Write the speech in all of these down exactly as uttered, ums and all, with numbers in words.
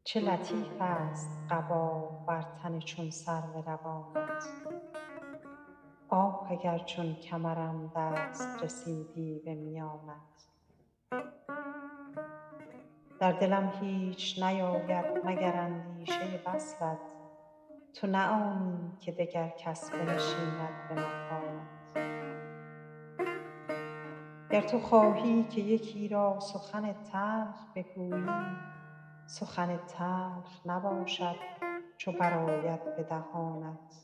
چه لطیف است قبا بر تن چون سرو روانت. آه اگر چون کمرم دست رسیدی به میانت. در دلم هیچ نیاید مگر اندیشه وصلت. تو نه آنی که دگر کس بنشیند به مکانت. گر تو خواهی که یکی را سخن تلخ بگویی، سخن تلخ نباشد چو برآید به دهانت.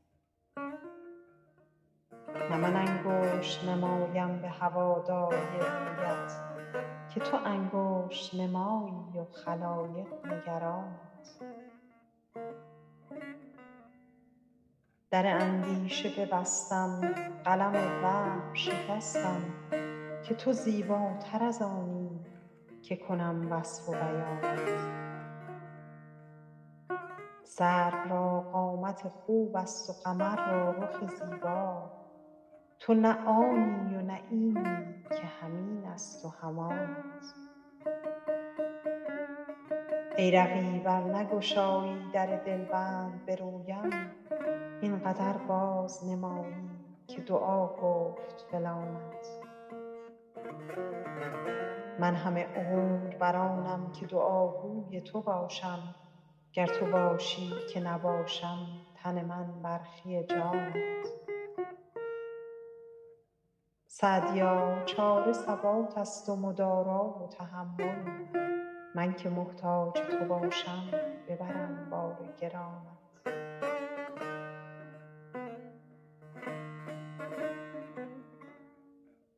نه من انگشت نمایم به هواداری رویت، که تو انگشت نمایی و خلایق نگرانت. در اندیشه ببستم قلم وهم شکستم، که تو زیباتر از آنی که کنم وصف و بیانت. سرو را قامت خوب است و قمر را رخ زیبا، تو نه آنی و نه اینی که هم این است و همانت. ای رقیب ار نگشایی در دلبند به رویم، این قدر باز نمایی که دعا گفت فلانت. من همه عمر بر آنم که دعاگوی تو باشم، گر تو باشی که نباشم تن من بر خوی جانت. سعدیا چاره ثبات است و مدارا و تحمل، من که محتاج تو باشم ببرم بار گرانت.